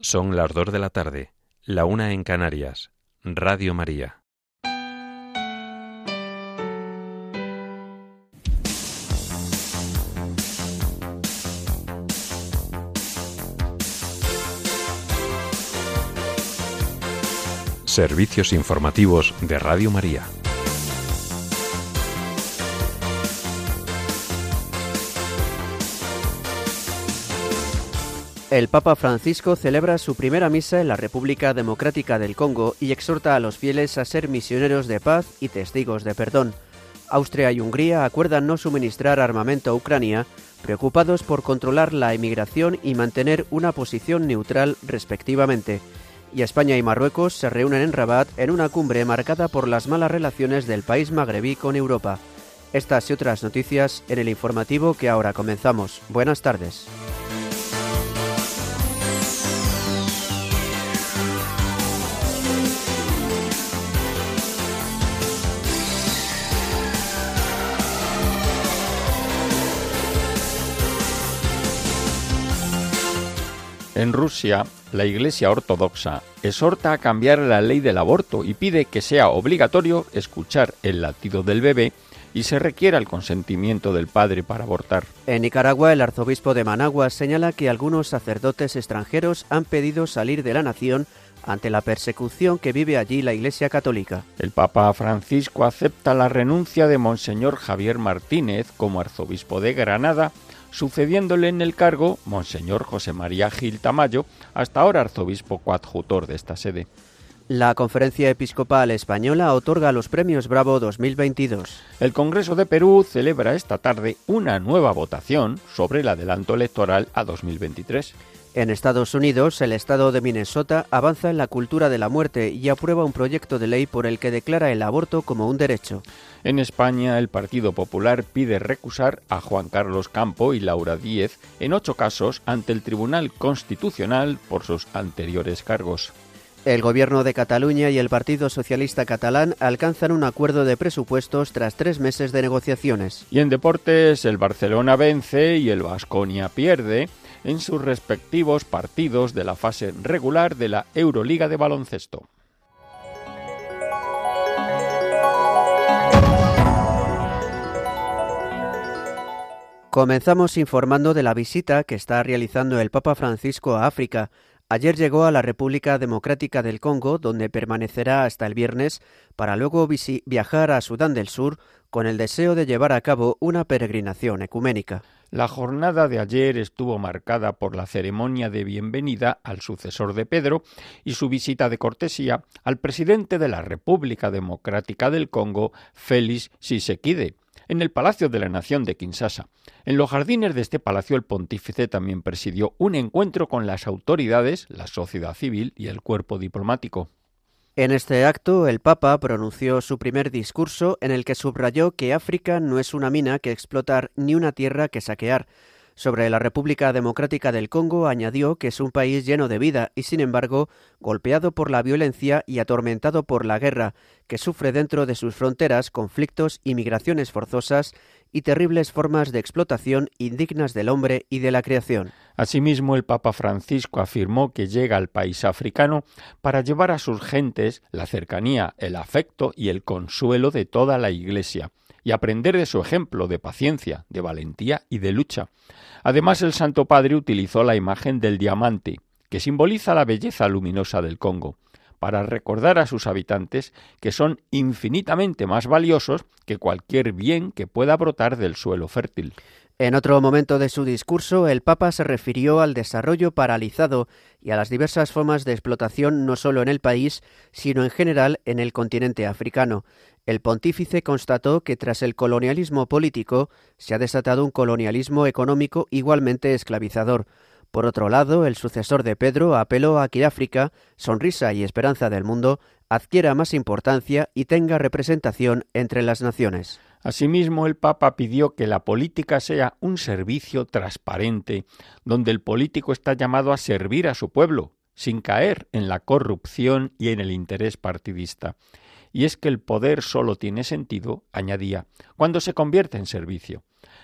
Son las 2 de la tarde, la 1 en Canarias. Radio María. Servicios informativos de Radio María. El Papa Francisco celebra su primera misa en la República Democrática del Congo y exhorta a los fieles a ser misioneros de paz y testigos de perdón. Austria y Hungría acuerdan no suministrar armamento a Ucrania, preocupados por controlar la emigración y mantener una posición neutral respectivamente. Y España y Marruecos se reúnen en Rabat en una cumbre marcada por las malas relaciones del país magrebí con Europa. Estas y otras noticias en el informativo que ahora comenzamos. Buenas tardes. En Rusia, la Iglesia Ortodoxa exhorta a cambiar la ley del aborto y pide que sea obligatorio escuchar el latido del bebé y se requiera el consentimiento del padre para abortar. En Nicaragua, el arzobispo de Managua señala que algunos sacerdotes extranjeros han pedido salir de la nación ante la persecución que vive allí la Iglesia Católica. El Papa Francisco acepta la renuncia de Monseñor Javier Martínez como arzobispo de Granada, sucediéndole en el cargo Monseñor José María Gil Tamayo, hasta ahora arzobispo coadjutor de esta sede. La Conferencia Episcopal Española otorga los Premios Bravo 2022. El Congreso de Perú celebra esta tarde una nueva votación sobre el adelanto electoral a 2023. En Estados Unidos, el estado de Minnesota avanza en la cultura de la muerte y aprueba un proyecto de ley por el que declara el aborto como un derecho. En España, el Partido Popular pide recusar a Juan Carlos Campo y Laura Díez en 8 casos ante el Tribunal Constitucional por sus anteriores cargos. El Gobierno de Cataluña y el Partido Socialista Catalán alcanzan un acuerdo de presupuestos tras 3 meses de negociaciones. Y en deportes, el Barcelona vence y el Baskonia pierde en sus respectivos partidos de la fase regular de la Euroliga de baloncesto. Comenzamos informando de la visita que está realizando el Papa Francisco a África. Ayer llegó a la República Democrática del Congo, donde permanecerá hasta el viernes, para luego viajar a Sudán del Sur con el deseo de llevar a cabo una peregrinación ecuménica. La jornada de ayer estuvo marcada por la ceremonia de bienvenida al sucesor de Pedro y su visita de cortesía al presidente de la República Democrática del Congo, Félix Tshisekedi, en el Palacio de la Nación de Kinshasa. En los jardines de este palacio el pontífice también presidió un encuentro con las autoridades, la sociedad civil y el cuerpo diplomático. En este acto, el Papa pronunció su primer discurso en el que subrayó que África no es una mina que explotar ni una tierra que saquear. Sobre la República Democrática del Congo añadió que es un país lleno de vida y, sin embargo, golpeado por la violencia y atormentado por la guerra, que sufre dentro de sus fronteras conflictos y migraciones forzosas y terribles formas de explotación indignas del hombre y de la creación. Asimismo, el Papa Francisco afirmó que llega al país africano para llevar a sus gentes la cercanía, el afecto y el consuelo de toda la Iglesia, y aprender de su ejemplo de paciencia, de valentía y de lucha. Además, el Santo Padre utilizó la imagen del diamante, que simboliza la belleza luminosa del Congo, para recordar a sus habitantes que son infinitamente más valiosos que cualquier bien que pueda brotar del suelo fértil. En otro momento de su discurso, el Papa se refirió al desarrollo paralizado y a las diversas formas de explotación no solo en el país, sino en general en el continente africano. El pontífice constató que tras el colonialismo político se ha desatado un colonialismo económico igualmente esclavizador. Por otro lado, el sucesor de Pedro apeló a que África, sonrisa y esperanza del mundo, adquiera más importancia y tenga representación entre las naciones. Asimismo, el Papa pidió que la política sea un servicio transparente, donde el político está llamado a servir a su pueblo, sin caer en la corrupción y en el interés partidista. Y es que el poder solo tiene sentido, añadía, cuando se convierte en servicio.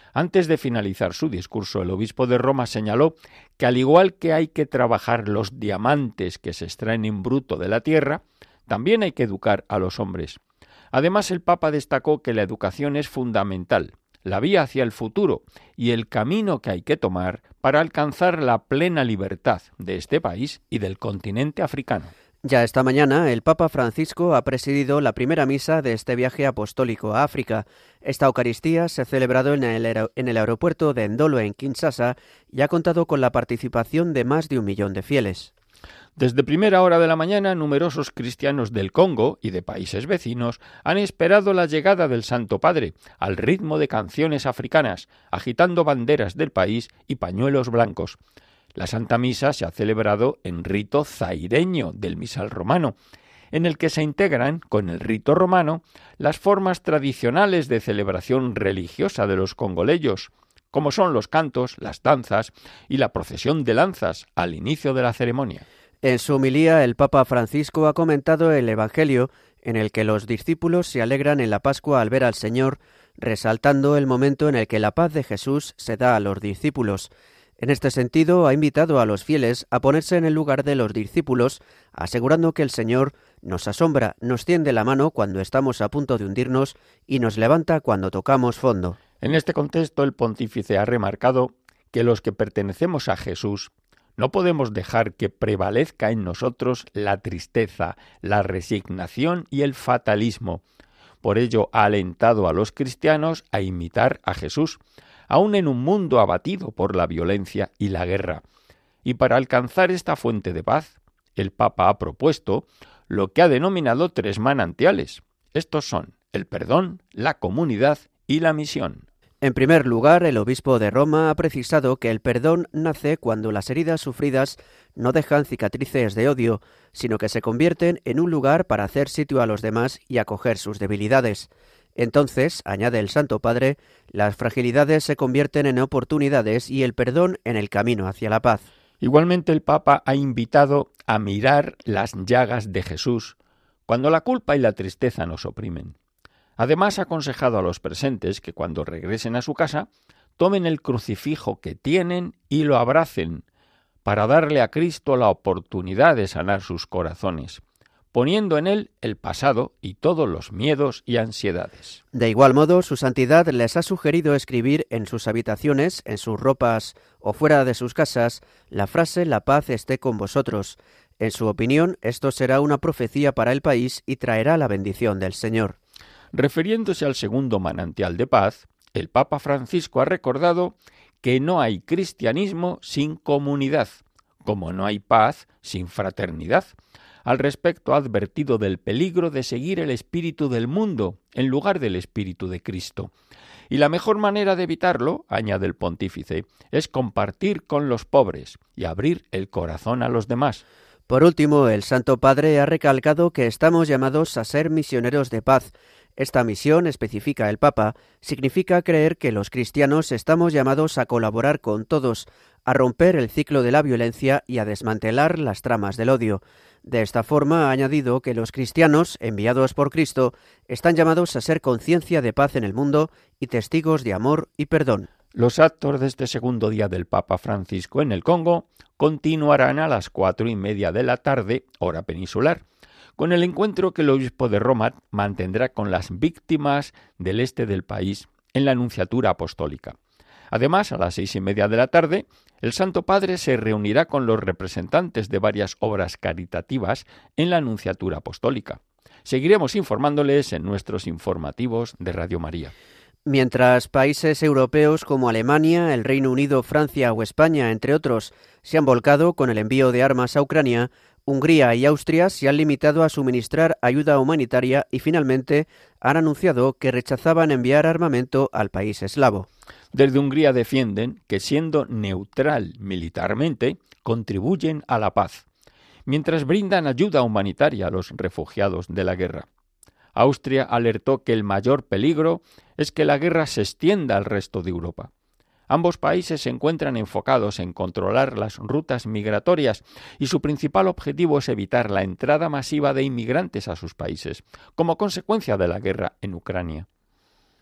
Antes de finalizar su discurso, el obispo de Roma señaló que al igual que hay que trabajar los diamantes que se extraen en bruto de la tierra, también hay que educar a los hombres. Además, el Papa destacó que la educación es fundamental, la vía hacia el futuro y el camino que hay que tomar para alcanzar la plena libertad de este país y del continente africano. Ya esta mañana, el Papa Francisco ha presidido la primera misa de este viaje apostólico a África. Esta Eucaristía se ha celebrado en el aeropuerto de Ndolo, en Kinshasa, y ha contado con la participación de más de 1 millón de fieles. Desde primera hora de la mañana, numerosos cristianos del Congo y de países vecinos han esperado la llegada del Santo Padre, al ritmo de canciones africanas, agitando banderas del país y pañuelos blancos. La Santa Misa se ha celebrado en rito zaireño del misal romano, en el que se integran, con el rito romano, las formas tradicionales de celebración religiosa de los congoleyos, como son los cantos, las danzas y la procesión de lanzas al inicio de la ceremonia. En su homilía, el Papa Francisco ha comentado el Evangelio en el que los discípulos se alegran en la Pascua al ver al Señor, resaltando el momento en el que la paz de Jesús se da a los discípulos. En este sentido, ha invitado a los fieles a ponerse en el lugar de los discípulos, asegurando que el Señor nos asombra, nos tiende la mano cuando estamos a punto de hundirnos y nos levanta cuando tocamos fondo. En este contexto, el pontífice ha remarcado que los que pertenecemos a Jesús no podemos dejar que prevalezca en nosotros la tristeza, la resignación y el fatalismo. Por ello, ha alentado a los cristianos a imitar a Jesús, aun en un mundo abatido por la violencia y la guerra. Y para alcanzar esta fuente de paz, el Papa ha propuesto lo que ha denominado 3 manantiales. Estos son el perdón, la comunidad y la misión. En primer lugar, el obispo de Roma ha precisado que el perdón nace cuando las heridas sufridas no dejan cicatrices de odio, sino que se convierten en un lugar para hacer sitio a los demás y acoger sus debilidades. Entonces, añade el Santo Padre, las fragilidades se convierten en oportunidades y el perdón en el camino hacia la paz. Igualmente, el Papa ha invitado a mirar las llagas de Jesús cuando la culpa y la tristeza nos oprimen. Además, ha aconsejado a los presentes que cuando regresen a su casa, tomen el crucifijo que tienen y lo abracen, para darle a Cristo la oportunidad de sanar sus corazones, poniendo en él el pasado y todos los miedos y ansiedades. De igual modo, su santidad les ha sugerido escribir en sus habitaciones, en sus ropas o fuera de sus casas la frase «La paz esté con vosotros». En su opinión, esto será una profecía para el país y traerá la bendición del Señor. Refiriéndose al segundo manantial de paz, el Papa Francisco ha recordado que no hay cristianismo sin comunidad, como no hay paz sin fraternidad. Al respecto, ha advertido del peligro de seguir el espíritu del mundo en lugar del espíritu de Cristo. Y la mejor manera de evitarlo, añade el pontífice, es compartir con los pobres y abrir el corazón a los demás. Por último, el Santo Padre ha recalcado que estamos llamados a ser misioneros de paz. Esta misión, especifica el Papa, significa creer que los cristianos estamos llamados a colaborar con todos, a romper el ciclo de la violencia y a desmantelar las tramas del odio. De esta forma ha añadido que los cristianos, enviados por Cristo, están llamados a ser conciencia de paz en el mundo y testigos de amor y perdón. Los actos de este segundo día del Papa Francisco en el Congo continuarán a las 4:30 de la tarde, hora peninsular, con el encuentro que el obispo de Roma mantendrá con las víctimas del este del país en la Nunciatura Apostólica. Además, a las 6:30 de la tarde, el Santo Padre se reunirá con los representantes de varias obras caritativas en la Nunciatura Apostólica. Seguiremos informándoles en nuestros informativos de Radio María. Mientras países europeos como Alemania, el Reino Unido, Francia o España, entre otros, se han volcado con el envío de armas a Ucrania, Hungría y Austria se han limitado a suministrar ayuda humanitaria y finalmente han anunciado que rechazaban enviar armamento al país eslavo. Desde Hungría defienden que, siendo neutral militarmente, contribuyen a la paz, mientras brindan ayuda humanitaria a los refugiados de la guerra. Austria alertó que el mayor peligro es que la guerra se extienda al resto de Europa. Ambos países se encuentran enfocados en controlar las rutas migratorias y su principal objetivo es evitar la entrada masiva de inmigrantes a sus países, como consecuencia de la guerra en Ucrania.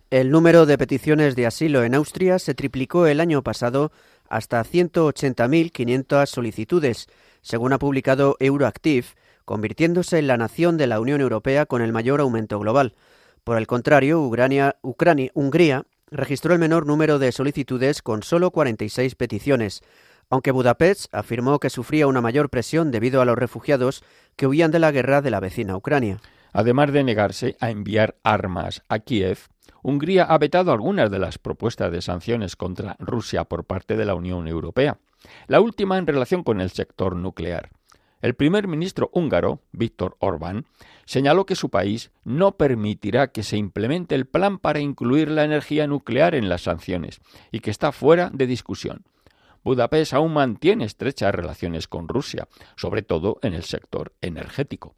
El número de peticiones de asilo en Austria se triplicó el año pasado hasta 180.500 solicitudes, según ha publicado Euroactiv, convirtiéndose en la nación de la Unión Europea con el mayor aumento global. Por el contrario, Hungría registró el menor número de solicitudes con solo 46 peticiones, aunque Budapest afirmó que sufría una mayor presión debido a los refugiados que huían de la guerra de la vecina Ucrania. Además de negarse a enviar armas a Kiev, Hungría ha vetado algunas de las propuestas de sanciones contra Rusia por parte de la Unión Europea, la última en relación con el sector nuclear. El primer ministro húngaro, Viktor Orbán, señaló que su país no permitirá que se implemente el plan para incluir la energía nuclear en las sanciones y que está fuera de discusión. Budapest aún mantiene estrechas relaciones con Rusia, sobre todo en el sector energético.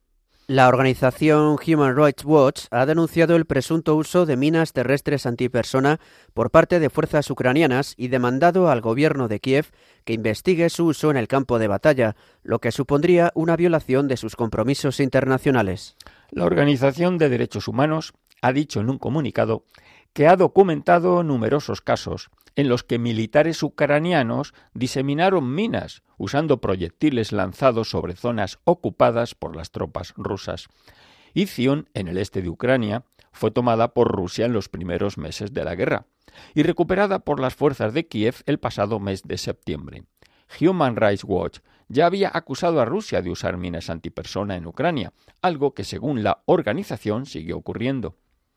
La organización Human Rights Watch ha denunciado el presunto uso de minas terrestres antipersona por parte de fuerzas ucranianas y demandado al gobierno de Kiev que investigue su uso en el campo de batalla, lo que supondría una violación de sus compromisos internacionales. La Organización de Derechos Humanos ha dicho en un comunicado que ha documentado numerosos casos en los que militares ucranianos diseminaron minas usando proyectiles lanzados sobre zonas ocupadas por las tropas rusas. Izium, en el este de Ucrania, fue tomada por Rusia en los primeros meses de la guerra y recuperada por las fuerzas de Kiev el pasado mes de septiembre. Human Rights Watch ya había acusado a Rusia de usar minas antipersona en Ucrania, algo que según la organización sigue ocurriendo.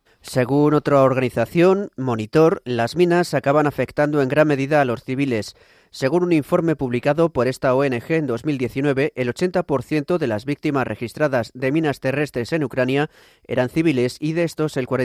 Según otra organización, Monitor, las minas acaban afectando en gran medida a los civiles. Según un informe publicado por esta ONG en 2019, el 80% de las víctimas registradas de minas terrestres en Ucrania eran civiles y de estos el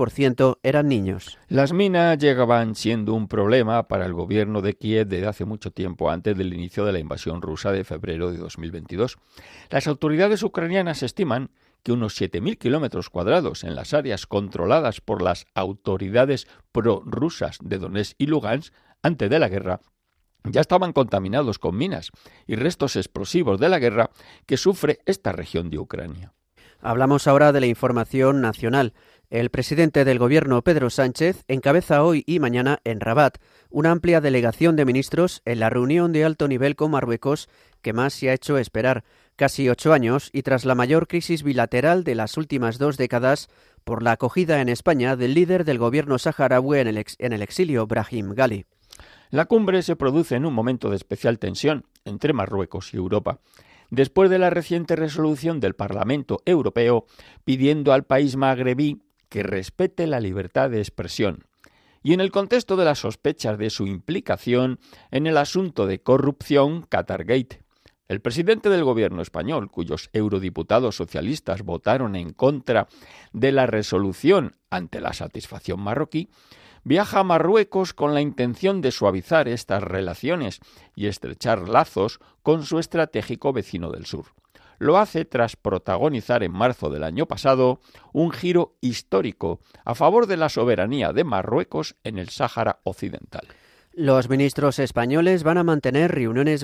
43% eran niños. Las minas llegaban siendo un problema para el gobierno de Kiev desde hace mucho tiempo, antes del inicio de la invasión rusa de febrero de 2022. Las autoridades ucranianas estiman que unos 7.000 kilómetros cuadrados en las áreas controladas por las autoridades prorrusas de Donetsk y Lugansk antes de la guerra ya estaban contaminados con minas y restos explosivos de la guerra que sufre esta región de Ucrania. Hablamos ahora de la información nacional. El presidente del Gobierno, Pedro Sánchez, encabeza hoy y mañana en Rabat una amplia delegación de ministros en la reunión de alto nivel con Marruecos que más se ha hecho esperar. Casi 8 años y tras la mayor crisis bilateral de las últimas 2 décadas por la acogida en España del líder del gobierno saharaui en el exilio, Brahim Ghali. La cumbre se produce en un momento de especial tensión entre Marruecos y Europa, después de la reciente resolución del Parlamento Europeo pidiendo al país magrebí que respete la libertad de expresión, y en el contexto de las sospechas de su implicación en el asunto de corrupción Qatargate. El presidente del gobierno español, cuyos eurodiputados socialistas votaron en contra de la resolución ante la satisfacción marroquí, viaja a Marruecos con la intención de suavizar estas relaciones y estrechar lazos con su estratégico vecino del sur. Lo hace tras protagonizar en marzo del año pasado un giro histórico a favor de la soberanía de Marruecos en el Sáhara Occidental. Los ministros españoles van a mantener reuniones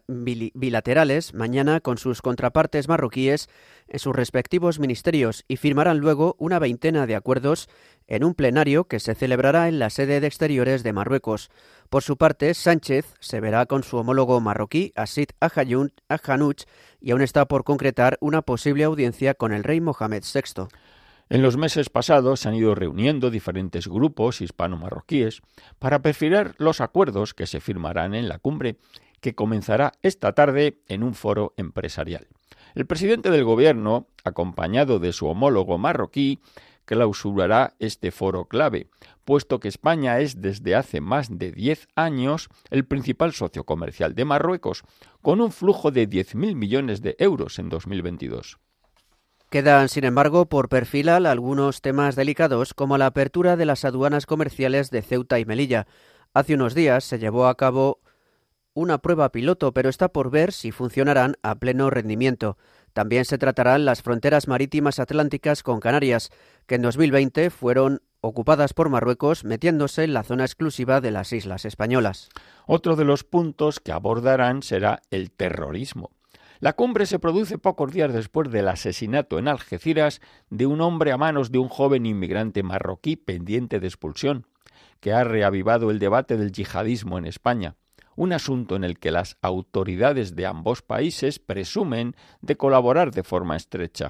bilaterales mañana con sus contrapartes marroquíes en sus respectivos ministerios y firmarán luego una veintena de acuerdos en un plenario que se celebrará en la sede de Exteriores de Marruecos. Por su parte, Sánchez se verá con su homólogo marroquí, Asid Ahanouch, y aún está por concretar una posible audiencia con el rey Mohamed VI. En los meses pasados se han ido reuniendo diferentes grupos hispano-marroquíes para perfilar los acuerdos que se firmarán en la cumbre, que comenzará esta tarde en un foro empresarial. El presidente del gobierno, acompañado de su homólogo marroquí, clausurará este foro clave, puesto que España es desde hace más de 10 años el principal socio comercial de Marruecos, con un flujo de 10.000 millones de euros en 2022. Quedan, sin embargo, por perfilar algunos temas delicados como la apertura de las aduanas comerciales de Ceuta y Melilla. Hace unos días se llevó a cabo una prueba piloto, pero está por ver si funcionarán a pleno rendimiento. También se tratarán las fronteras marítimas atlánticas con Canarias, que en 2020 fueron ocupadas por Marruecos, metiéndose en la zona exclusiva de las islas españolas. Otro de los puntos que abordarán será el terrorismo. La cumbre se produce pocos días después del asesinato en Algeciras de un hombre a manos de un joven inmigrante marroquí pendiente de expulsión, que ha reavivado el debate del yihadismo en España, un asunto en el que las autoridades de ambos países presumen de colaborar de forma estrecha.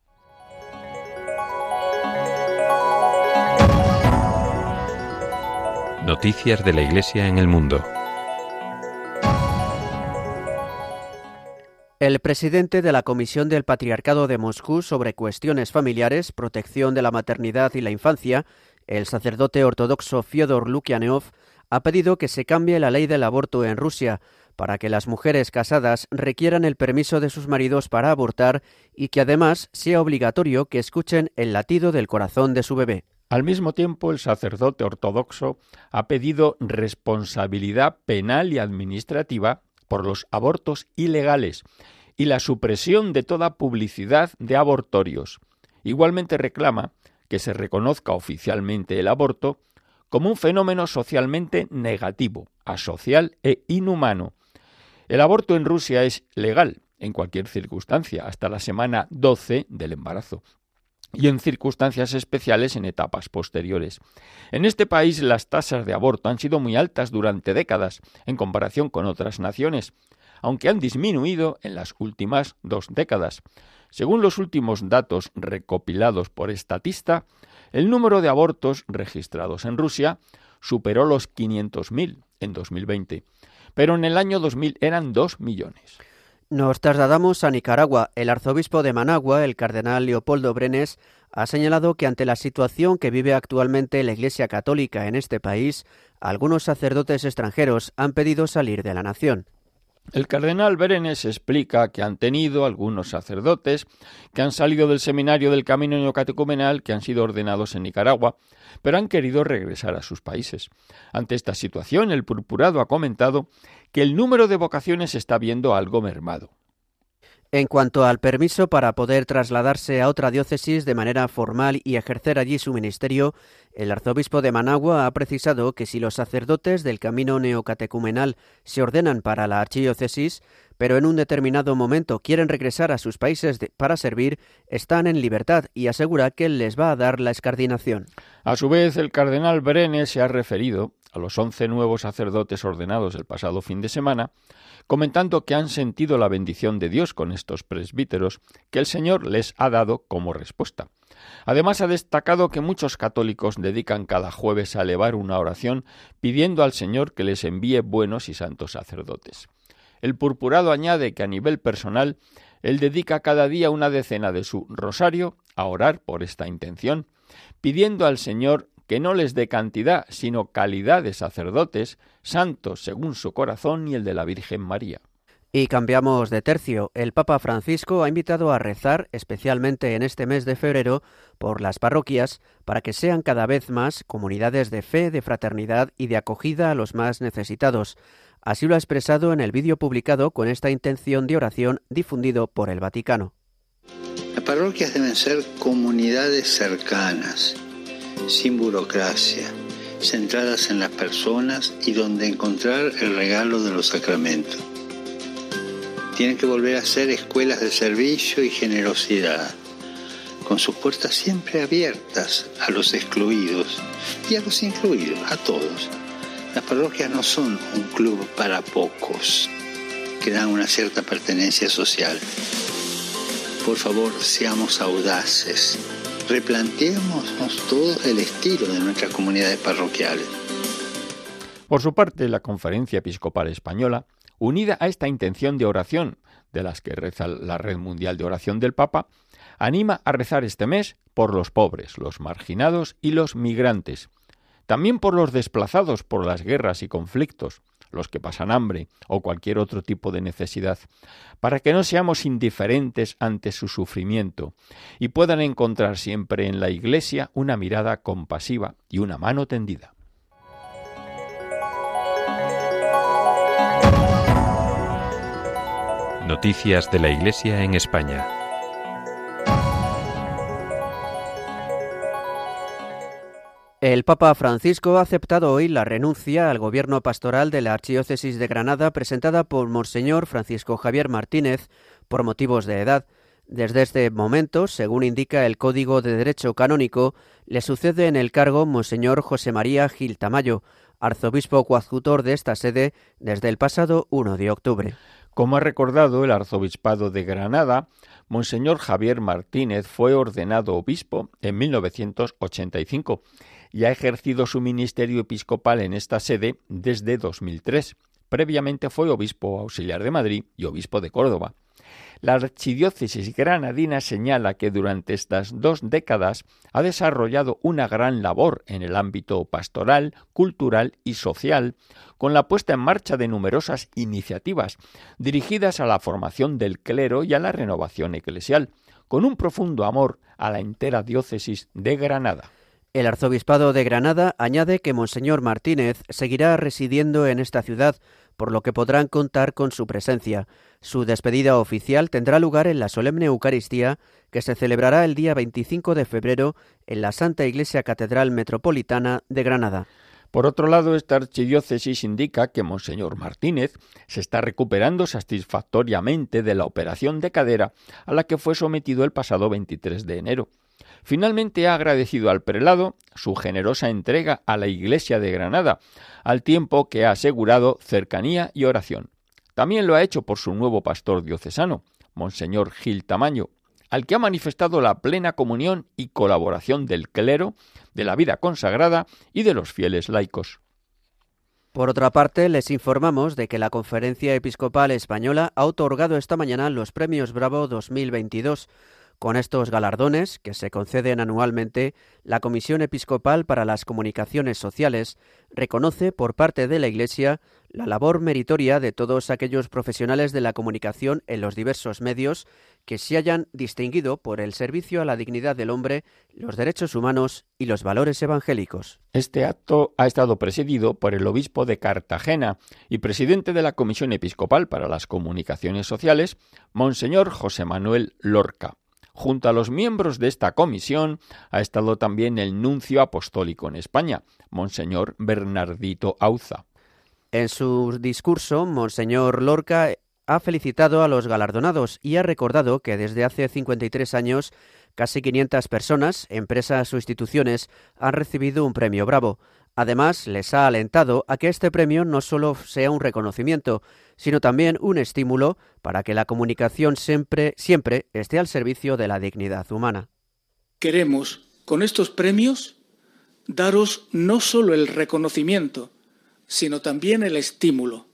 Noticias de la Iglesia en el mundo. El presidente de la Comisión del Patriarcado de Moscú sobre cuestiones familiares, protección de la maternidad y la infancia, el sacerdote ortodoxo Fyodor Lukyanov, ha pedido que se cambie la ley del aborto en Rusia para que las mujeres casadas requieran el permiso de sus maridos para abortar y que además sea obligatorio que escuchen el latido del corazón de su bebé. Al mismo tiempo, el sacerdote ortodoxo ha pedido responsabilidad penal y administrativa por los abortos ilegales y la supresión de toda publicidad de abortorios. Igualmente reclama que se reconozca oficialmente el aborto como un fenómeno socialmente negativo, asocial e inhumano. El aborto en Rusia es legal en cualquier circunstancia, hasta la semana 12 del embarazo, y en circunstancias especiales en etapas posteriores. En este país las tasas de aborto han sido muy altas durante décadas en comparación con otras naciones, aunque han disminuido en las últimas 2 décadas. Según los últimos datos recopilados por Statista, el número de abortos registrados en Rusia superó los 500.000 en 2020, pero en el año 2000 eran 2 millones. Nos trasladamos a Nicaragua. El arzobispo de Managua, el cardenal Leopoldo Brenes, ha señalado que ante la situación que vive actualmente la Iglesia Católica en este país, algunos sacerdotes extranjeros han pedido salir de la nación. El cardenal Brenes explica que han tenido algunos sacerdotes que han salido del seminario del Camino Neocatecumenal, que han sido ordenados en Nicaragua, pero han querido regresar a sus países. Ante esta situación, el purpurado ha comentado que el número de vocaciones se está viendo algo mermado. En cuanto al permiso para poder trasladarse a otra diócesis de manera formal y ejercer allí su ministerio, el arzobispo de Managua ha precisado que si los sacerdotes del camino neocatecumenal se ordenan para la archidiócesis, pero en un determinado momento quieren regresar a sus países para servir, están en libertad y asegura que él les va a dar la escardinación. A su vez, el cardenal Brenes se ha referido a los 11 nuevos sacerdotes ordenados el pasado fin de semana, comentando que han sentido la bendición de Dios con estos presbíteros que el Señor les ha dado como respuesta. Además, ha destacado que muchos católicos dedican cada jueves a elevar una oración pidiendo al Señor que les envíe buenos y santos sacerdotes. El purpurado añade que a nivel personal, él dedica cada día una decena de su rosario a orar por esta intención, pidiendo al Señor que no les dé cantidad, sino calidad de sacerdotes, santos según su corazón y el de la Virgen María. Y cambiamos de tercio. El Papa Francisco ha invitado a rezar, especialmente en este mes de febrero, por las parroquias, para que sean cada vez más comunidades de fe, de fraternidad y de acogida a los más necesitados. Así lo ha expresado en el vídeo publicado con esta intención de oración difundido por el Vaticano. Las parroquias deben ser comunidades cercanas, sin burocracia, centradas en las personas y donde encontrar el regalo de los sacramentos. Tienen que volver a ser escuelas de servicio y generosidad, con sus puertas siempre abiertas a los excluidos y a los incluidos, a todos. Las parroquias no son un club para pocos, que dan una cierta pertenencia social. Por favor, seamos audaces. Replanteémonos todos el estilo de nuestras comunidades parroquiales. Por su parte, la Conferencia Episcopal Española, unida a esta intención de oración, de las que reza la Red Mundial de Oración del Papa, anima a rezar este mes por los pobres, los marginados y los migrantes, también por los desplazados por las guerras y conflictos, los que pasan hambre o cualquier otro tipo de necesidad, para que no seamos indiferentes ante su sufrimiento y puedan encontrar siempre en la Iglesia una mirada compasiva y una mano tendida. Noticias de la Iglesia en España. El Papa Francisco ha aceptado hoy la renuncia al gobierno pastoral de la Archidiócesis de Granada presentada por Monseñor Francisco Javier Martínez por motivos de edad. Desde este momento, según indica el Código de Derecho Canónico, le sucede en el cargo Monseñor José María Gil Tamayo, arzobispo coadjutor de esta sede desde el pasado 1 de octubre. Como ha recordado el arzobispado de Granada, Monseñor Javier Martínez fue ordenado obispo en 1985 y ha ejercido su ministerio episcopal en esta sede desde 2003. Previamente fue obispo auxiliar de Madrid y obispo de Córdoba. La archidiócesis granadina señala que durante estas 2 décadas ha desarrollado una gran labor en el ámbito pastoral, cultural y social, con la puesta en marcha de numerosas iniciativas dirigidas a la formación del clero y a la renovación eclesial, con un profundo amor a la entera diócesis de Granada. El arzobispado de Granada añade que Monseñor Martínez seguirá residiendo en esta ciudad, por lo que podrán contar con su presencia. Su despedida oficial tendrá lugar en la solemne Eucaristía que se celebrará el día 25 de febrero en la Santa Iglesia Catedral Metropolitana de Granada. Por otro lado, esta archidiócesis indica que Monseñor Martínez se está recuperando satisfactoriamente de la operación de cadera a la que fue sometido el pasado 23 de enero. Finalmente ha agradecido al prelado su generosa entrega a la Iglesia de Granada, al tiempo que ha asegurado cercanía y oración. También lo ha hecho por su nuevo pastor diocesano, Monseñor Gil Tamayo, al que ha manifestado la plena comunión y colaboración del clero, de la vida consagrada y de los fieles laicos. Por otra parte, les informamos de que la Conferencia Episcopal Española ha otorgado esta mañana los Premios Bravo 2022. Con estos galardones, que se conceden anualmente, la Comisión Episcopal para las Comunicaciones Sociales reconoce por parte de la Iglesia la labor meritoria de todos aquellos profesionales de la comunicación en los diversos medios que se hayan distinguido por el servicio a la dignidad del hombre, los derechos humanos y los valores evangélicos. Este acto ha estado presidido por el obispo de Cartagena y presidente de la Comisión Episcopal para las Comunicaciones Sociales, Monseñor José Manuel Lorca. Junto a los miembros de esta comisión ha estado también el nuncio apostólico en España, Monseñor Bernardito Auza. En su discurso, Monseñor Lorca ha felicitado a los galardonados y ha recordado que desde hace 53 años casi 500 personas, empresas o instituciones han recibido un premio Bravo. Además, les ha alentado a que este premio no solo sea un reconocimiento, sino también un estímulo para que la comunicación siempre esté al servicio de la dignidad humana. Queremos, con estos premios, daros no solo el reconocimiento, sino también el estímulo.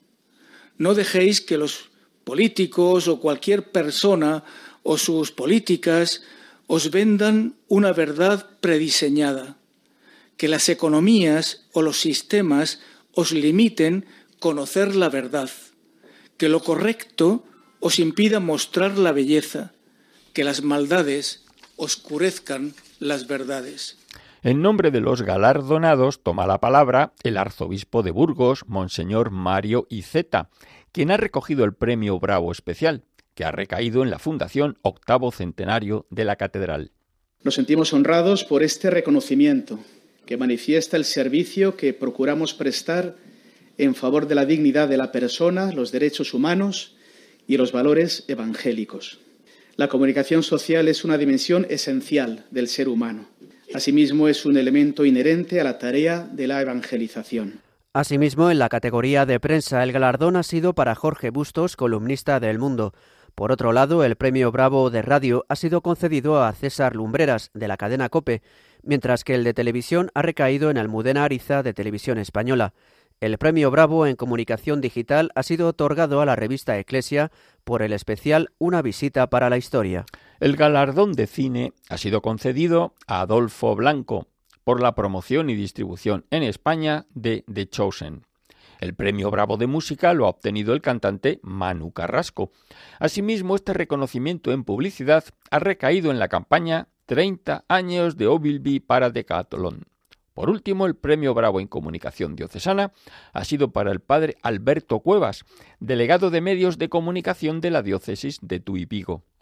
No dejéis que los políticos o cualquier persona o sus políticas os vendan una verdad prediseñada, que las economías o los sistemas os limiten conocer la verdad, que lo correcto os impida mostrar la belleza, que las maldades oscurezcan las verdades. En nombre de los galardonados toma la palabra el arzobispo de Burgos, Monseñor Mario Iceta, quien ha recogido el premio Bravo especial, que ha recaído en la Fundación 8º Centenario de la Catedral. Nos sentimos honrados por este reconocimiento, que manifiesta el servicio que procuramos prestar en favor de la dignidad de la persona, los derechos humanos y los valores evangélicos. La comunicación social es una dimensión esencial del ser humano. Asimismo, es un elemento inherente a la tarea de la evangelización. Asimismo, en la categoría de prensa, el galardón ha sido para Jorge Bustos, columnista de El Mundo. Por otro lado, el premio Bravo de Radio ha sido concedido a César Lumbreras, de la cadena COPE, mientras que el de televisión ha recaído en Almudena Ariza, de Televisión Española. El premio Bravo en comunicación digital ha sido otorgado a la revista Eclesia por el especial Una visita para la historia. El galardón de cine ha sido concedido a Adolfo Blanco por la promoción y distribución en España de The Chosen. El premio Bravo de música lo ha obtenido el cantante Manu Carrasco. Asimismo, este reconocimiento en publicidad ha recaído en la campaña 30 años de Ogilvy para Decathlon. Por último, el premio Bravo en comunicación diocesana ha sido para el padre Alberto Cuevas, delegado de medios de comunicación de la diócesis de Tuy Vigo.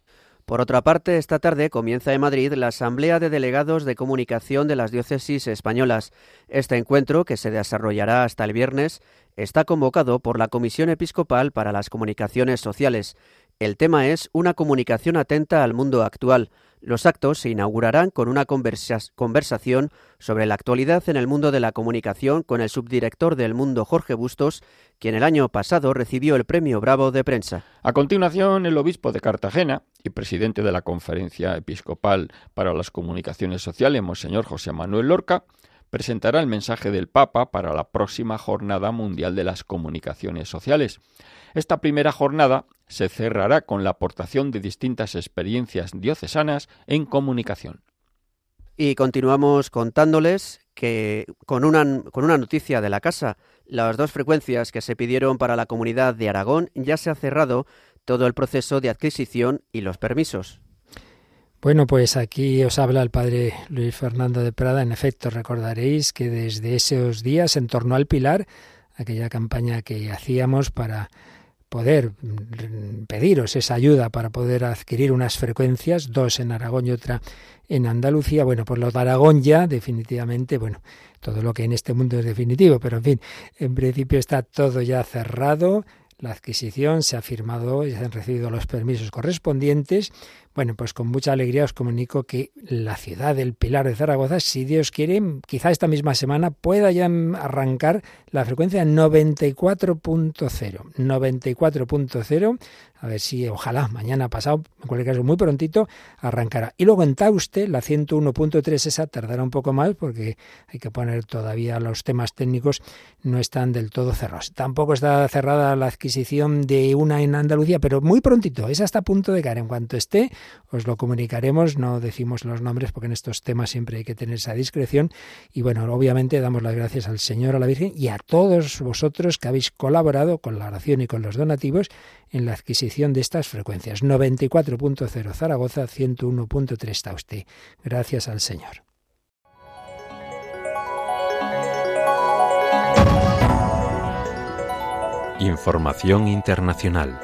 Por otra parte, esta tarde comienza en Madrid la Asamblea de Delegados de Comunicación de las Diócesis Españolas. Este encuentro, que se desarrollará hasta el viernes, está convocado por la Comisión Episcopal para las Comunicaciones Sociales. El tema es una comunicación atenta al mundo actual. Los actos se inaugurarán con una conversación sobre la actualidad en el mundo de la comunicación con el subdirector del Mundo, Jorge Bustos, quien el año pasado recibió el Premio Bravo de Prensa. A continuación, el obispo de Cartagena y presidente de la Conferencia Episcopal para las Comunicaciones Sociales, Monseñor José Manuel Lorca, presentará el mensaje del Papa para la próxima Jornada Mundial de las Comunicaciones Sociales. Esta primera jornada se cerrará con la aportación de distintas experiencias diocesanas en comunicación. Y continuamos contándoles que con una noticia de la casa, las 2 frecuencias que se pidieron para la Comunidad de Aragón ya se ha cerrado todo el proceso de adquisición y los permisos. Bueno, pues aquí os habla el padre Luis Fernando de Prada. En efecto, recordaréis que desde esos días, en torno al Pilar, aquella campaña que hacíamos para poder pediros esa ayuda para poder adquirir unas frecuencias, 2 en Aragón y otra en Andalucía. Bueno, pues los de Aragón ya definitivamente, bueno, todo lo que en este mundo es definitivo, pero en fin, en principio está todo ya cerrado. La adquisición se ha firmado y se han recibido los permisos correspondientes. Bueno, pues con mucha alegría os comunico que la ciudad del Pilar de Zaragoza, si Dios quiere, quizá esta misma semana pueda ya arrancar la frecuencia 94.0. 94.0, a ver si ojalá mañana pasado, en cualquier caso muy prontito, arrancará. Y luego en Tauste, la 101.3, esa tardará un poco más porque hay que poner todavía los temas técnicos, no están del todo cerrados. Tampoco está cerrada la adquisición de una en Andalucía, pero muy prontito, esa está a punto de caer. En cuanto esté, os lo comunicaremos, no decimos los nombres porque en estos temas siempre hay que tener esa discreción. Y bueno, obviamente damos las gracias al Señor, a la Virgen y a todos vosotros que habéis colaborado con la oración y con los donativos en la adquisición de estas frecuencias. 94.0 Zaragoza, 101.3 Tauste. Gracias al Señor. Información internacional.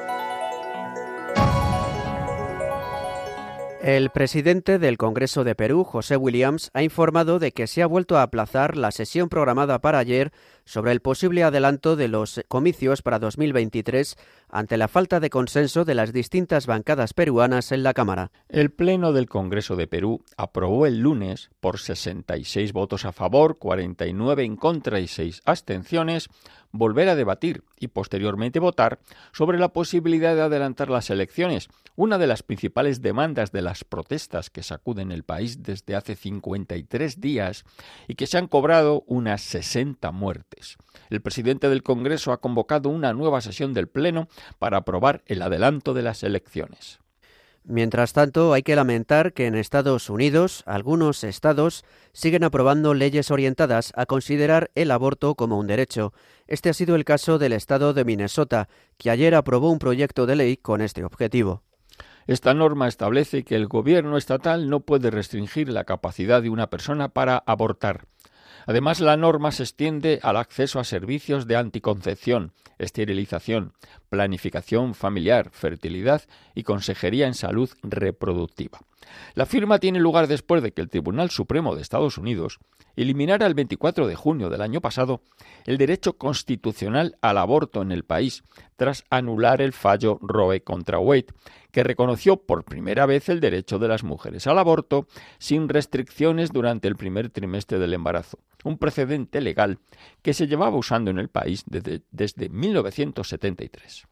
El presidente del Congreso de Perú, José Williams, ha informado de que se ha vuelto a aplazar la sesión programada para ayer sobre el posible adelanto de los comicios para 2023 ante la falta de consenso de las distintas bancadas peruanas en la Cámara. El Pleno del Congreso de Perú aprobó el lunes, por 66 votos a favor, 49 en contra y 6 abstenciones, volver a debatir y posteriormente votar sobre la posibilidad de adelantar las elecciones, una de las principales demandas de las protestas que sacuden el país desde hace 53 días y que se han cobrado unas 60 muertes. El presidente del Congreso ha convocado una nueva sesión del Pleno para aprobar el adelanto de las elecciones. Mientras tanto, hay que lamentar que en Estados Unidos algunos estados siguen aprobando leyes orientadas a considerar el aborto como un derecho. Este ha sido el caso del estado de Minnesota, que ayer aprobó un proyecto de ley con este objetivo. Esta norma establece que el gobierno estatal no puede restringir la capacidad de una persona para abortar. Además, la norma se extiende al acceso a servicios de anticoncepción, esterilización, planificación familiar, fertilidad y consejería en salud reproductiva. La firma tiene lugar después de que el Tribunal Supremo de Estados Unidos eliminara el 24 de junio del año pasado el derecho constitucional al aborto en el país, tras anular el fallo Roe contra Wade, que reconoció por primera vez el derecho de las mujeres al aborto sin restricciones durante el primer trimestre del embarazo, un precedente legal que se llevaba usando en el país desde 1973.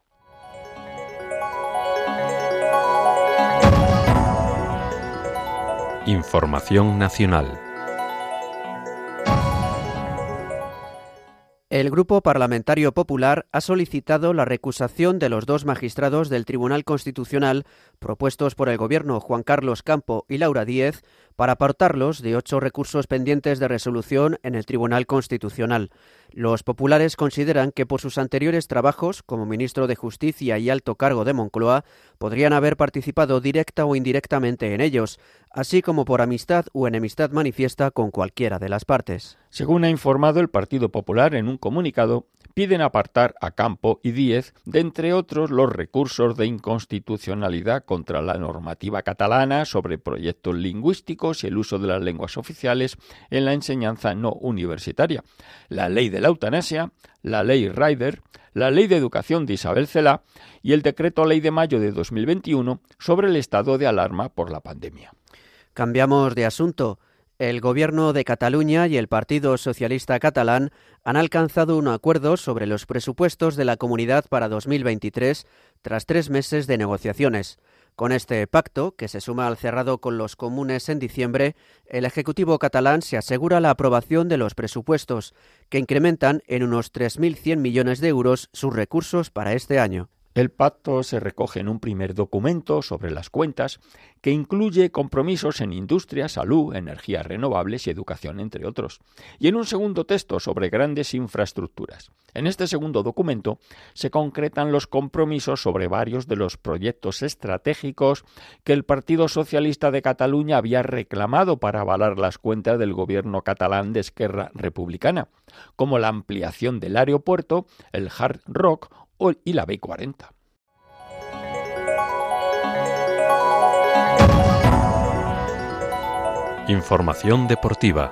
Información nacional. El Grupo Parlamentario Popular ha solicitado la recusación de los 2 magistrados del Tribunal Constitucional propuestos por el Gobierno, Juan Carlos Campo y Laura Díez, para apartarlos de 8 recursos pendientes de resolución en el Tribunal Constitucional. Los populares consideran que por sus anteriores trabajos como ministro de Justicia y alto cargo de Moncloa podrían haber participado directa o indirectamente en ellos, así como por amistad o enemistad manifiesta con cualquiera de las partes. Según ha informado el Partido Popular en un comunicado, piden apartar a Campo y Díez de, entre otros, los recursos de inconstitucionalidad contra la normativa catalana sobre proyectos lingüísticos y el uso de las lenguas oficiales en la enseñanza no universitaria, la ley de la eutanasia, la ley Rider, la ley de educación de Isabel Celaá y el decreto ley de mayo de 2021 sobre el estado de alarma por la pandemia. Cambiamos de asunto. El Gobierno de Cataluña y el Partido Socialista Catalán han alcanzado un acuerdo sobre los presupuestos de la Comunidad para 2023 tras 3 meses de negociaciones. Con este pacto, que se suma al cerrado con los comunes en diciembre, el Ejecutivo catalán se asegura la aprobación de los presupuestos, que incrementan en unos 3.100 millones de euros sus recursos para este año. El pacto se recoge en un primer documento sobre las cuentas que incluye compromisos en industria, salud, energías renovables y educación, entre otros, y en un segundo texto sobre grandes infraestructuras. En este segundo documento se concretan los compromisos sobre varios de los proyectos estratégicos que el Partido Socialista de Cataluña había reclamado para avalar las cuentas del gobierno catalán de Esquerra Republicana, como la ampliación del aeropuerto, el Hard Rock y la B40. Información deportiva.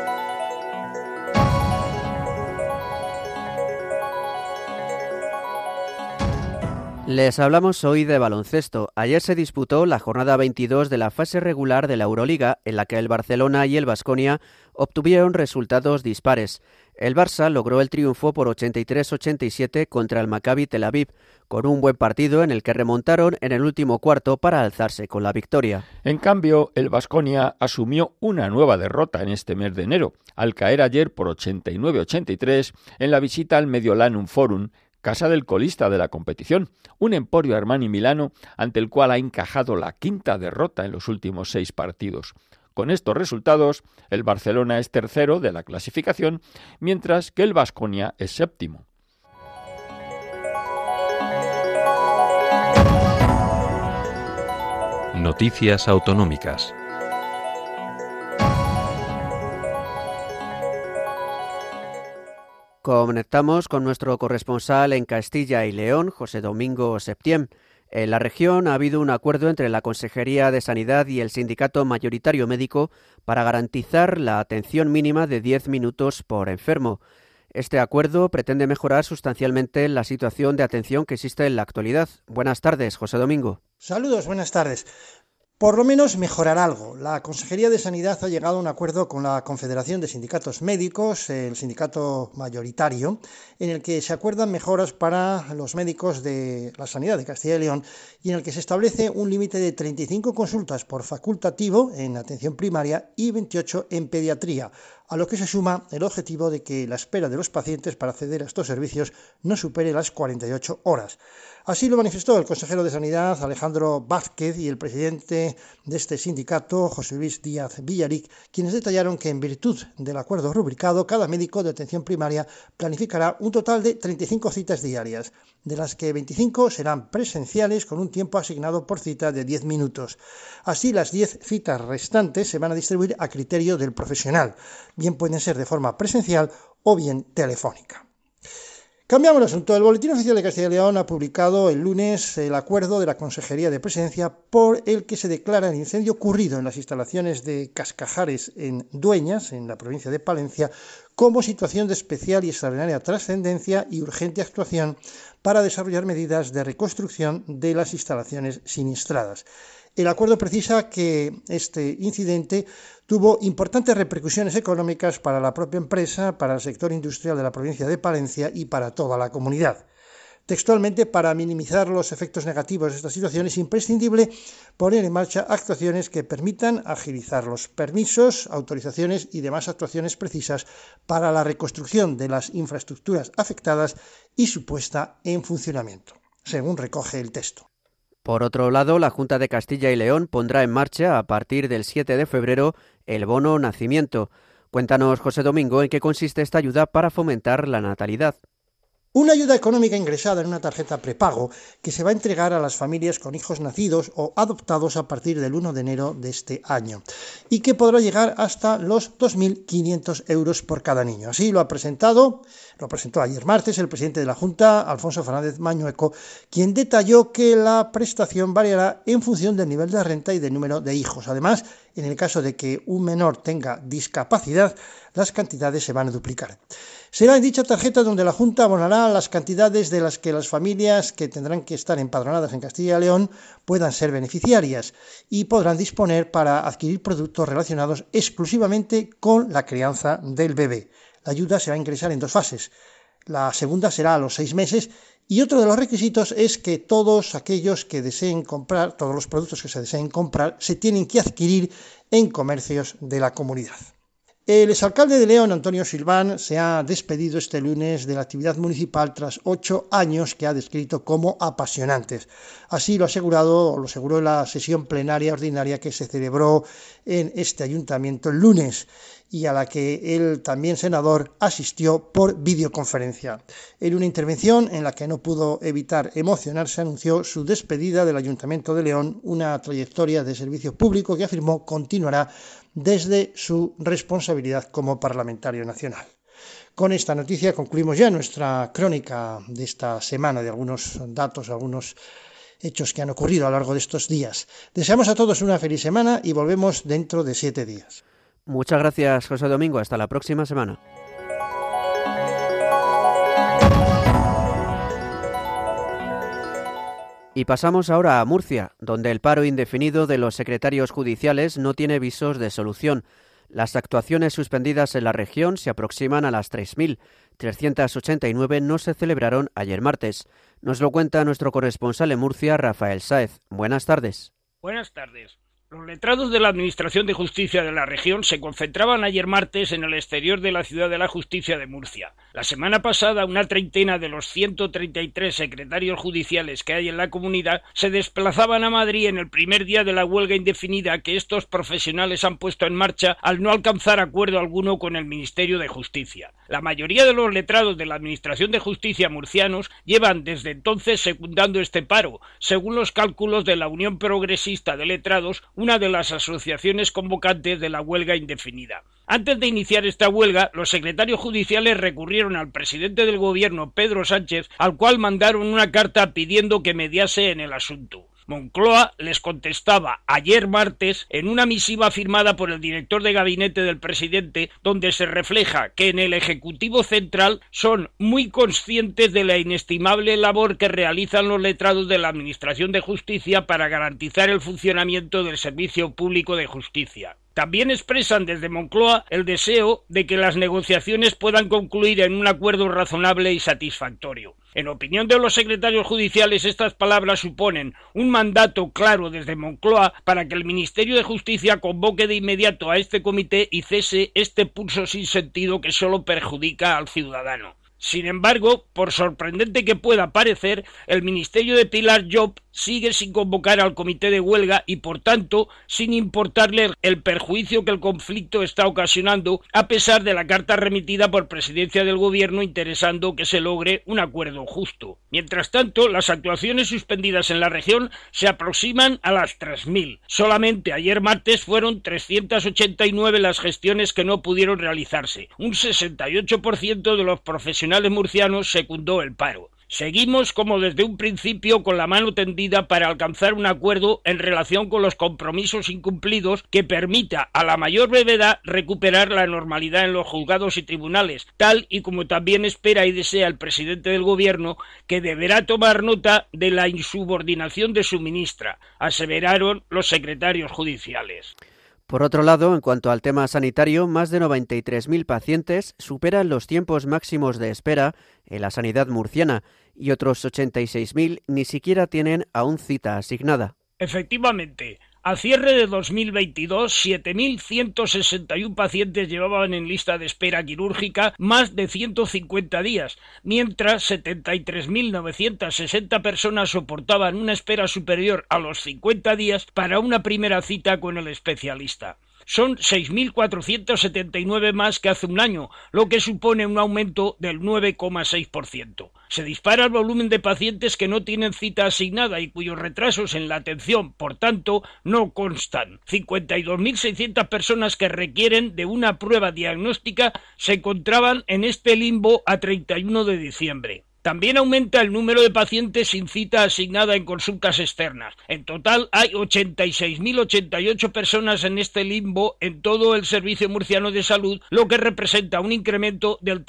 Les hablamos hoy de baloncesto. Ayer se disputó la jornada 22 de la fase regular de la Euroliga, en la que el Barcelona y el Baskonia obtuvieron resultados dispares. El Barça logró el triunfo por 83-87 contra el Maccabi Tel Aviv, con un buen partido en el que remontaron en el último cuarto para alzarse con la victoria. En cambio, el Baskonia asumió una nueva derrota en este mes de enero, al caer ayer por 89-83 en la visita al Mediolanum Forum, casa del colista de la competición, un Emporio Armani Milano ante el cual ha encajado la quinta derrota en los últimos 6 partidos. Con estos resultados, el Barcelona es tercero de la clasificación, mientras que el Baskonia es séptimo. Noticias autonómicas. Conectamos con nuestro corresponsal en Castilla y León, José Domingo Septién. En la región ha habido un acuerdo entre la Consejería de Sanidad y el Sindicato Mayoritario Médico para garantizar la atención mínima de 10 minutos por enfermo. Este acuerdo pretende mejorar sustancialmente la situación de atención que existe en la actualidad. Buenas tardes, José Domingo. Saludos, buenas tardes. Por lo menos mejorar algo. La Consejería de Sanidad ha llegado a un acuerdo con la Confederación de Sindicatos Médicos, el sindicato mayoritario, en el que se acuerdan mejoras para los médicos de la sanidad de Castilla y León y en el que se establece un límite de 35 consultas por facultativo en atención primaria y 28 en pediatría, a lo que se suma el objetivo de que la espera de los pacientes para acceder a estos servicios no supere las 48 horas. Así lo manifestó el consejero de Sanidad, Alejandro Vázquez, y el presidente de este sindicato, José Luis Díaz Villaric, quienes detallaron que en virtud del acuerdo rubricado, cada médico de atención primaria planificará un total de 35 citas diarias, de las que 25 serán presenciales con un tiempo asignado por cita de 10 minutos. Así, las 10 citas restantes se van a distribuir a criterio del profesional, bien pueden ser de forma presencial o bien telefónica. Cambiamos de asunto. El Boletín Oficial de Castilla y León ha publicado el lunes el acuerdo de la Consejería de Presidencia por el que se declara el incendio ocurrido en las instalaciones de Cascajares en Dueñas, en la provincia de Palencia, como situación de especial y extraordinaria trascendencia y urgente actuación para desarrollar medidas de reconstrucción de las instalaciones siniestradas. El acuerdo precisa que este incidente tuvo importantes repercusiones económicas para la propia empresa, para el sector industrial de la provincia de Palencia y para toda la comunidad. Textualmente, para minimizar los efectos negativos de esta situación es imprescindible poner en marcha actuaciones que permitan agilizar los permisos, autorizaciones y demás actuaciones precisas para la reconstrucción de las infraestructuras afectadas y su puesta en funcionamiento, según recoge el texto. Por otro lado, la Junta de Castilla y León pondrá en marcha a partir del 7 de febrero el bono nacimiento. Cuéntanos, José Domingo, en qué consiste esta ayuda para fomentar la natalidad. Una ayuda económica ingresada en una tarjeta prepago que se va a entregar a las familias con hijos nacidos o adoptados a partir del 1 de enero de este año y que podrá llegar hasta los 2.500 euros por cada niño. Así lo presentó ayer martes el presidente de la Junta, Alfonso Fernández Mañueco, quien detalló que la prestación variará en función del nivel de renta y del número de hijos. Además, en el caso de que un menor tenga discapacidad, las cantidades se van a duplicar. Será en dicha tarjeta donde la Junta abonará las cantidades de las que las familias que tendrán que estar empadronadas en Castilla y León puedan ser beneficiarias y podrán disponer para adquirir productos relacionados exclusivamente con la crianza del bebé. La ayuda se va a ingresar en 2 fases. La segunda será a los 6 meses y otro de los requisitos es que todos aquellos que deseen comprar, todos los productos que se deseen comprar, se tienen que adquirir en comercios de la comunidad. El exalcalde de León, Antonio Silván, se ha despedido este lunes de la actividad municipal tras 8 años que ha descrito como apasionantes. Así lo aseguró en la sesión plenaria ordinaria que se celebró en este ayuntamiento el lunes y a la que él, también senador, asistió por videoconferencia. En una intervención en la que no pudo evitar emocionarse, anunció su despedida del Ayuntamiento de León, una trayectoria de servicio público que afirmó continuará desde su responsabilidad como parlamentario nacional. Con esta noticia concluimos ya nuestra crónica de esta semana, de algunos datos, algunos hechos que han ocurrido a lo largo de estos días. Deseamos a todos una feliz semana y volvemos dentro de 7 días. Muchas gracias, José Domingo. Hasta la próxima semana. Y pasamos ahora a Murcia, donde el paro indefinido de los secretarios judiciales no tiene visos de solución. Las actuaciones suspendidas en la región se aproximan a las 3.000. 389 no se celebraron ayer martes. Nos lo cuenta nuestro corresponsal en Murcia, Rafael Sáez. Buenas tardes. Buenas tardes. Los letrados de la Administración de Justicia de la región se concentraban ayer martes en el exterior de la Ciudad de la Justicia de Murcia. La semana pasada, una treintena de los 133 secretarios judiciales que hay en la comunidad se desplazaban a Madrid en el primer día de la huelga indefinida que estos profesionales han puesto en marcha al no alcanzar acuerdo alguno con el Ministerio de Justicia. La mayoría de los letrados de la Administración de Justicia murcianos llevan desde entonces secundando este paro, según los cálculos de la Unión Progresista de Letrados, una de las asociaciones convocantes de la huelga indefinida. Antes de iniciar esta huelga, los secretarios judiciales recurrieron al presidente del gobierno, Pedro Sánchez, al cual mandaron una carta pidiendo que mediase en el asunto. Moncloa les contestaba ayer martes en una misiva firmada por el director de gabinete del presidente, donde se refleja que en el Ejecutivo Central son muy conscientes de la inestimable labor que realizan los letrados de la Administración de Justicia para garantizar el funcionamiento del Servicio Público de Justicia. También expresan desde Moncloa el deseo de que las negociaciones puedan concluir en un acuerdo razonable y satisfactorio. En opinión de los secretarios judiciales, estas palabras suponen un mandato claro desde Moncloa para que el Ministerio de Justicia convoque de inmediato a este comité y cese este pulso sin sentido que solo perjudica al ciudadano. Sin embargo, por sorprendente que pueda parecer, el Ministerio de Pilar Llop sigue sin convocar al comité de huelga y, por tanto, sin importarle el perjuicio que el conflicto está ocasionando, a pesar de la carta remitida por Presidencia del Gobierno interesando que se logre un acuerdo justo. Mientras tanto, las actuaciones suspendidas en la región se aproximan a las 3.000. Solamente ayer martes fueron 389 las gestiones que no pudieron realizarse. Un 68% de los profesionales murcianos secundó el paro. Seguimos como desde un principio con la mano tendida para alcanzar un acuerdo en relación con los compromisos incumplidos que permita a la mayor brevedad recuperar la normalidad en los juzgados y tribunales, tal y como también espera y desea el presidente del gobierno, que deberá tomar nota de la insubordinación de su ministra, aseveraron los secretarios judiciales. Por otro lado, en cuanto al tema sanitario, más de 93.000 pacientes superan los tiempos máximos de espera en la sanidad murciana y otros 86.000 ni siquiera tienen aún cita asignada. Efectivamente, a cierre de 2022, 7.161 pacientes llevaban en lista de espera quirúrgica más de 150 días, mientras 73.960 personas soportaban una espera superior a los 50 días para una primera cita con el especialista. Son 6.479 más que hace un año, lo que supone un aumento del 9,6%. Se dispara el volumen de pacientes que no tienen cita asignada y cuyos retrasos en la atención, por tanto, no constan. 52.600 personas que requieren de una prueba diagnóstica se encontraban en este limbo a 31 de diciembre. También aumenta el número de pacientes sin cita asignada en consultas externas. En total hay 86.088 personas en este limbo en todo el Servicio Murciano de Salud, lo que representa un incremento del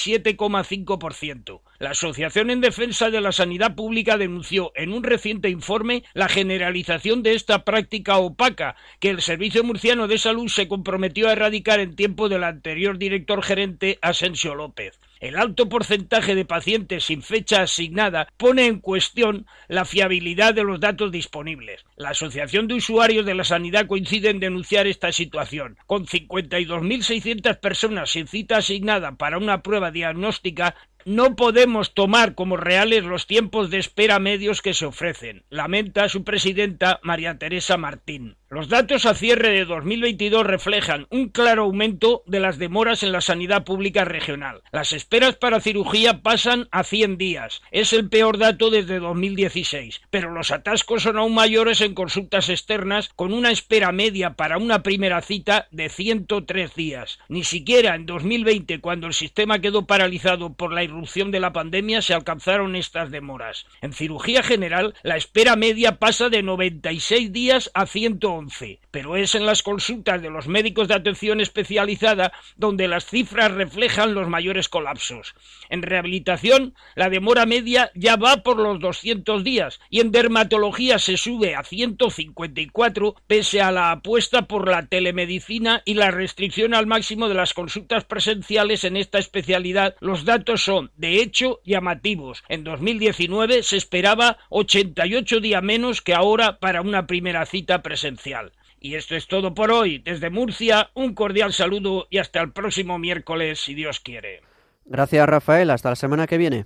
37,5%. La Asociación en Defensa de la Sanidad Pública denunció en un reciente informe la generalización de esta práctica opaca que el Servicio Murciano de Salud se comprometió a erradicar en tiempo del anterior director gerente Asensio López. El alto porcentaje de pacientes sin fecha asignada pone en cuestión la fiabilidad de los datos disponibles. La Asociación de Usuarios de la Sanidad coincide en denunciar esta situación. Con 52.600 personas sin cita asignada para una prueba diagnóstica, no podemos tomar como reales los tiempos de espera medios que se ofrecen, lamenta su presidenta María Teresa Martín. Los datos a cierre de 2022 reflejan un claro aumento de las demoras en la sanidad pública regional. Las esperas para cirugía pasan a 100 días. Es el peor dato desde 2016. Pero los atascos son aún mayores en consultas externas, con una espera media para una primera cita de 103 días. Ni siquiera en 2020, cuando el sistema quedó paralizado por la irrupción de la pandemia, se alcanzaron estas demoras. En cirugía general, la espera media pasa de 96 días a 111. Pero es en las consultas de los médicos de atención especializada donde las cifras reflejan los mayores colapsos. En rehabilitación, la demora media ya va por los 200 días y en dermatología se sube a 154 pese a la apuesta por la telemedicina y la restricción al máximo de las consultas presenciales en esta especialidad. Los datos son, de hecho, llamativos. En 2019 se esperaba 88 días menos que ahora para una primera cita presencial. Y esto es todo por hoy. Desde Murcia, un cordial saludo y hasta el próximo miércoles, si Dios quiere. Gracias, Rafael. Hasta la semana que viene.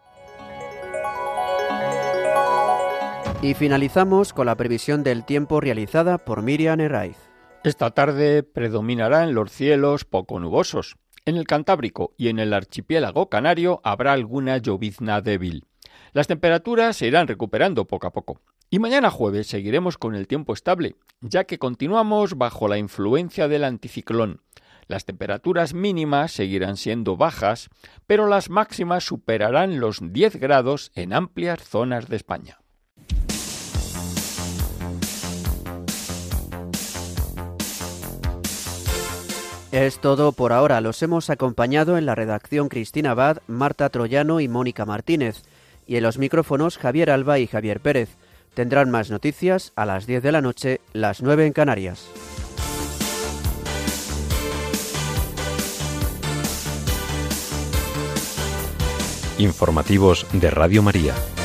Y finalizamos con la previsión del tiempo realizada por Miriam Herraiz. Esta tarde predominará en los cielos poco nubosos. En el Cantábrico y en el archipiélago canario habrá alguna llovizna débil. Las temperaturas se irán recuperando poco a poco. Y mañana jueves seguiremos con el tiempo estable, ya que continuamos bajo la influencia del anticiclón. Las temperaturas mínimas seguirán siendo bajas, pero las máximas superarán los 10 grados en amplias zonas de España. Es todo por ahora. Los hemos acompañado en la redacción Cristina Abad, Marta Troyano y Mónica Martínez, y en los micrófonos Javier Alba y Javier Pérez. Tendrán más noticias a las 10 de la noche, las 9 en Canarias. Informativos de Radio María.